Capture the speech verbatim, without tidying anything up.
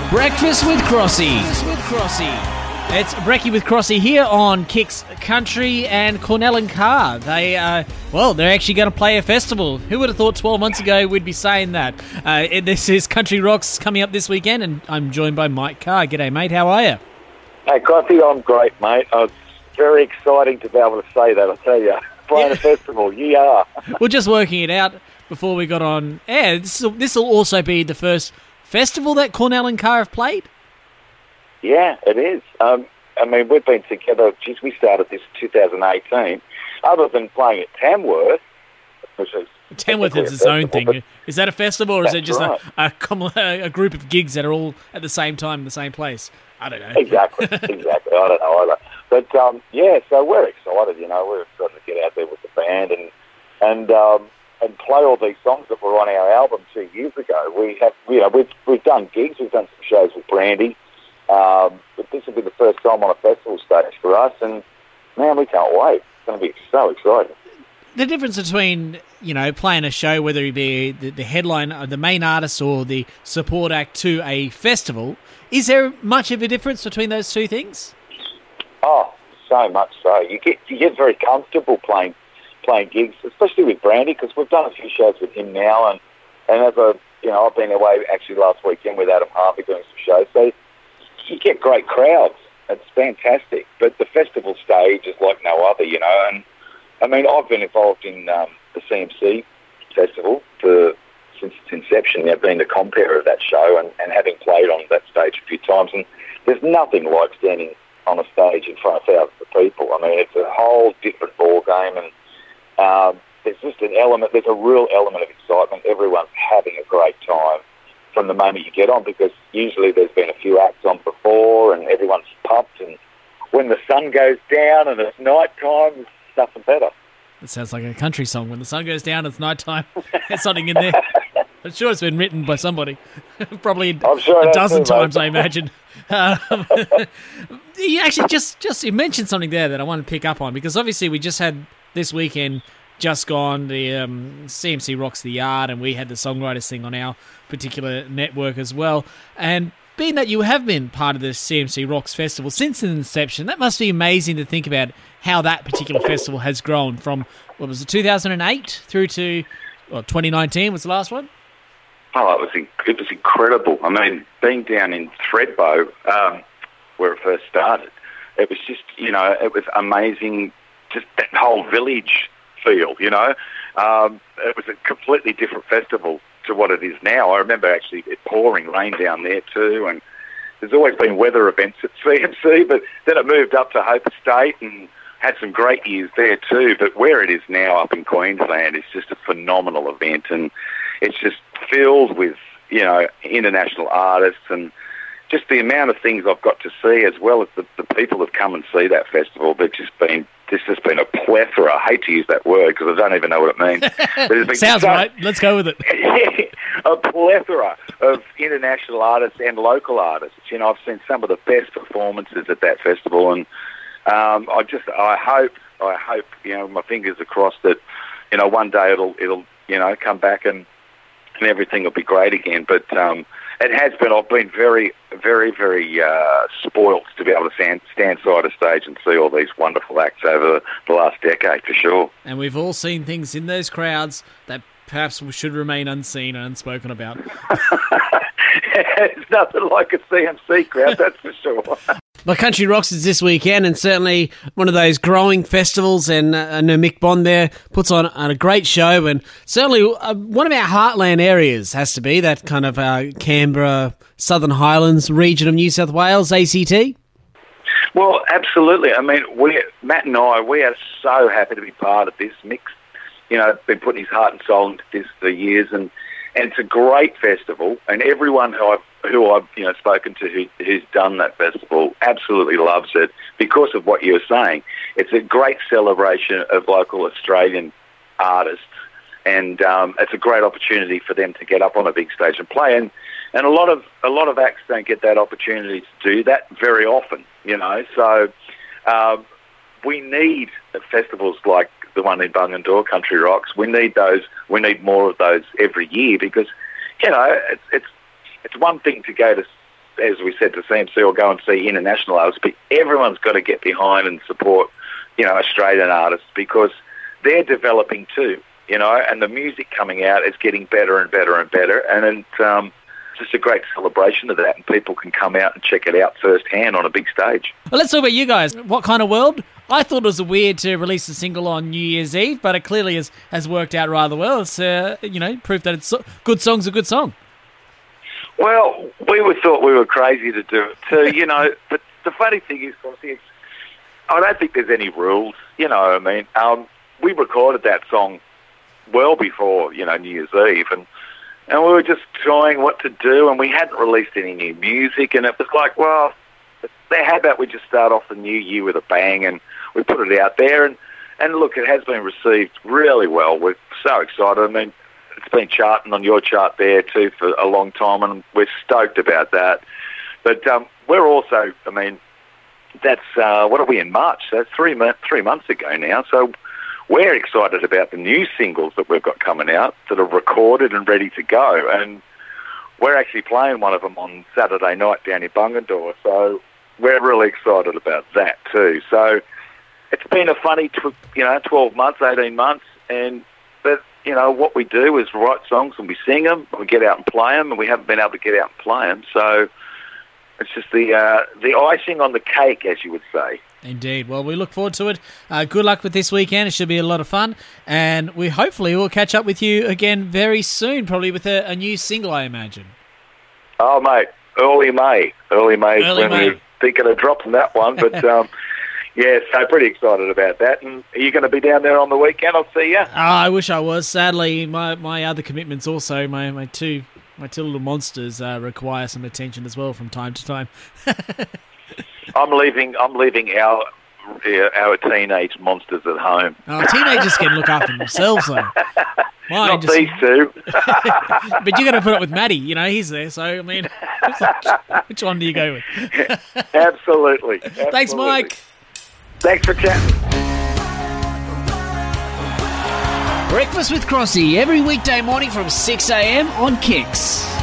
Breakfast with Crossy. with Crossy. It's Brekkie with Crossy here on Kicks Country and Cornell and Carr. They, uh, well, they're actually going to play a festival. Who would have thought twelve months ago we'd be saying that? Uh, this is Country Rocks coming up this weekend, and I'm joined by Mike Carr. G'day, mate. How are you? Hey, Crossy, I'm great, mate. Oh, it's very exciting to be able to say that, I tell you. Playing yeah. a festival, yeah. We're just working it out before we got on air. This will also be the first festival that Cornell and Carr have played? Yeah, it is. Um, I mean, we've been together, geez, we started this in two thousand eighteen. Other than playing at Tamworth, which is... Tamworth is its own thing. Is that a festival, or is it just right. a, a, a group of gigs that are all at the same time in the same place? I don't know. Exactly, exactly. I don't know either. But, um, yeah, so we're excited, you know. We're excited to get out there with the band and... and um, and play all these songs that were on our album two years ago. We have, you know, we've we've done gigs, we've done some shows with Brandy, um, but this will be the first time on a festival stage for us, and man, we can't wait. It's going to be so exciting. The difference between, you know, playing a show, whether it be the, the headline, the main artist, or the support act to a festival, is there much of a difference between those two things? Oh, so much so. You get you get very comfortable playing. playing gigs, especially with Brandy, because we've done a few shows with him now, and, and as a, you know, I've been away actually last weekend with Adam Harvey doing some shows, so you get great crowds. It's fantastic, but the festival stage is like no other, you know, and I mean, I've been involved in um, the C M C festival for, since its inception, you know, being the compere of that show and, and having played on that stage a few times, and there's nothing like standing on a stage in front of thousands of people. I mean, it's a whole different ball game, and Um, there's just an element, there's a real element of excitement. Everyone's having a great time from the moment you get on, because usually there's been a few acts on before and everyone's pumped, and when the sun goes down and it's night time, it's nothing better. It sounds like a country song. When the sun goes down, it's night time. There's something in there. I'm sure it's been written by somebody. Probably sure a dozen too, times, I imagine. Um, you actually just, just you mentioned something there that I want to pick up on, because obviously we just had this weekend just gone, the um, C M C Rocks the Yard, and we had the songwriters thing on our particular network as well. And being that you have been part of the C M C Rocks Festival since its inception, that must be amazing to think about how that particular festival has grown from, what was it, two thousand eight through to, well, twenty nineteen was the last one? Oh, it was, inc- it was incredible. I mean, being down in Thredbo, um, where it first started, it was just, you know, it was amazing. Just that whole village feel, you know. Um, it was a completely different festival to what it is now. I remember actually it pouring rain down there too, and there's always been weather events at C M C, but then it moved up to Hope Estate and had some great years there too. But where it is now up in Queensland is just a phenomenal event, and it's just filled with, you know, international artists, and just the amount of things I've got to see, as well as the, the people that come and see that festival. They've just been This has been a plethora. I hate to use that word because I don't even know what it means. But Sounds so, right. Let's go with it. Yeah, a plethora of international artists and local artists. You know, I've seen some of the best performances at that festival, and um, I just, I hope, I hope, you know, my fingers are crossed that, you know, one day it'll, it'll, you know, come back and and everything will be great again. But um, it has been. I've been very, very, very uh, spoilt to be able to stand, stand side of stage and see all these wonderful acts over the last decade, for sure. And we've all seen things in those crowds that perhaps should remain unseen and unspoken about. It's nothing like a C M C crowd, that's for sure. Well, Country Rocks is this weekend, and certainly one of those growing festivals, and uh, I know Mick Bond there puts on, on a great show, and certainly uh, one of our heartland areas has to be that kind of uh, Canberra, Southern Highlands region of New South Wales, A C T. Well, absolutely. I mean, we, Matt and I, we are so happy to be part of this. Mick's, you know, been putting his heart and soul into this for years, and, and it's a great festival, and everyone who I've who I've you know spoken to who, who's done that festival absolutely loves it because of what you were saying. It's a great celebration of local Australian artists, and um, it's a great opportunity for them to get up on a big stage and play. And, and a lot of a lot of acts don't get that opportunity to do that very often, you know. So um, we need festivals like the one in Bungendore, Country Rocks. We need those. We need more of those every year because, you know, it's it's it's one thing to go to as we said, to C M C or go and see international artists, but everyone's got to get behind and support, you know, Australian artists because they're developing too, you know, and the music coming out is getting better and better and better, and it, um, it's just a great celebration of that, and people can come out and check it out firsthand on a big stage. Well, let's talk about you guys. What Kind of World? I thought it was weird to release a single on New Year's Eve, but it clearly has, has worked out rather well. It's, uh, you know, proof that it's so- good song's a good song. Well, we were thought we were crazy to do it too, you know, but the funny thing is, it's, I don't think there's any rules, you know what I mean? Um, we recorded that song well before, you know, New Year's Eve, and, and we were just trying what to do, and we hadn't released any new music, and it was like, well, how about we just start off the new year with a bang, and we put it out there, and, and look, it has been received really well. We're so excited. I mean, it's been charting on your chart there too for a long time, and we're stoked about that. But um, we're also, I mean, that's, uh, what are we in March? So that's three, mo- three months ago now. So we're excited about the new singles that we've got coming out that are recorded and ready to go. And we're actually playing one of them on Saturday night down in Bungendore. So we're really excited about that too. So it's been a funny, tw- you know, twelve months, eighteen months, and but you know what we do is write songs and we sing them, and we get out and play them, and we haven't been able to get out and play them. So it's just the uh, the icing on the cake, as you would say. Indeed. Well, we look forward to it. Uh, good luck with this weekend. It should be a lot of fun, and we hopefully will catch up with you again very soon, probably with a, a new single, I imagine. Oh, mate, early May, early May, early when May. we're thinking of dropping that one, but. Um, Yeah, so pretty excited about that. And are you going to be down there on the weekend? I'll see you. Oh, I wish I was. Sadly, my, my other commitments also, my, my two my two little monsters uh, require some attention as well from time to time. I'm leaving. I'm leaving our uh, our teenage monsters at home. Oh, teenagers can look after themselves, though. Mine Not just... these two. But you got to put up with Matty. You know, he's there. So I mean, which one do you go with? Absolutely. Absolutely. Thanks, Mike. Thanks for chatting. Breakfast with Crossy every weekday morning from six a.m. on Kicks.